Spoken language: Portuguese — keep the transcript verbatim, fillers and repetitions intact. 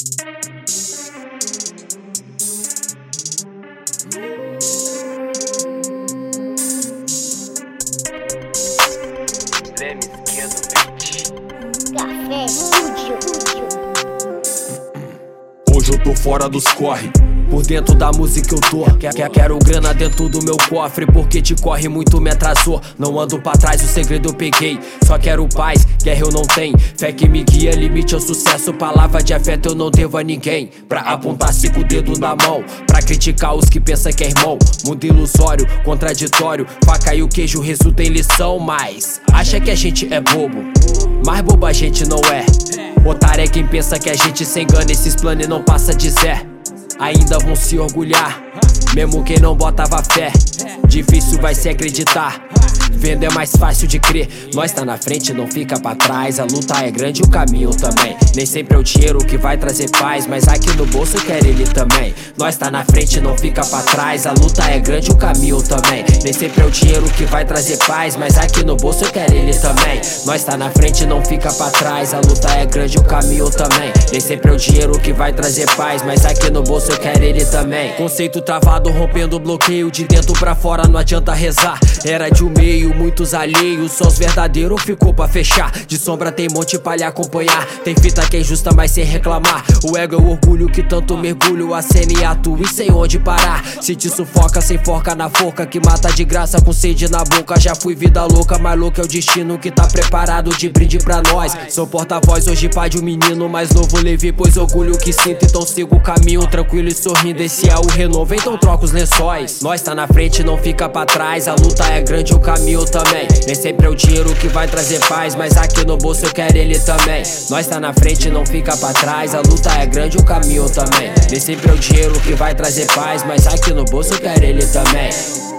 Café Studio. Hoje eu tô fora dos corre, por dentro da música eu tô. Quer, quer, quero grana dentro do meu cofre, porque te corre muito me atrasou. Não ando pra trás, o segredo eu peguei. Só quero paz, guerra eu não tenho. Fé que me guia, limite ao sucesso. Palavra de afeto eu não devo a ninguém. Pra apontar cinco dedos na mão, pra criticar os que pensam que é irmão. Mundo ilusório, contraditório. Faca e o queijo resulta em lição. Mas acha que a gente é bobo, mas boba a gente não é. Otário é quem pensa que a gente se engana. Esses planos não passa de Zé. Ainda vão se orgulhar, mesmo quem não botava fé. Difícil vai se acreditar, vendo é mais fácil de crer. Nós tá na frente, não fica pra trás. A luta é grande, o caminho também. Nem sempre é o dinheiro que vai trazer paz, mas aqui no bolso quer ele também. Nós tá na frente, não fica pra trás. A luta é grande, o caminho também. Nem sempre é o dinheiro que vai trazer paz, mas aqui no bolso quer ele também. Nós tá na frente, não fica pra trás. A luta é grande, o caminho também. Nem sempre é o dinheiro que vai trazer paz, mas aqui no bolso eu quero ele também. Conceito travado, rompendo o bloqueio. De dentro pra fora não adianta rezar. Era de um meio, muitos alheios. Só os verdadeiros ficou pra fechar. De sombra tem monte pra lhe acompanhar. Tem fita que é injusta, mas sem reclamar. O ego é o orgulho que tanto mergulho. A cena e atua e sem onde parar. Se te sufoca, sem forca na forca, que mata de graça com sede na boca. Já fui vida louca, mas louco é o destino que tá preparado de brinde pra nós. Sou porta-voz, hoje pai de um menino mais novo. Levei, pois orgulho que sinto, então sigo o caminho tranquilo e sorrindo. Esse é o renovo, então troca os lençóis. Nós tá na frente, não fica pra trás. A luta é grande, o caminho também. Nem sempre é o dinheiro que vai trazer paz, mas aqui no bolso eu quero ele também. Nós tá na frente, não fica pra trás. A luta é grande, o caminho também. Nem sempre é o dinheiro que vai trazer paz, mas aqui no bolso eu quero ele também.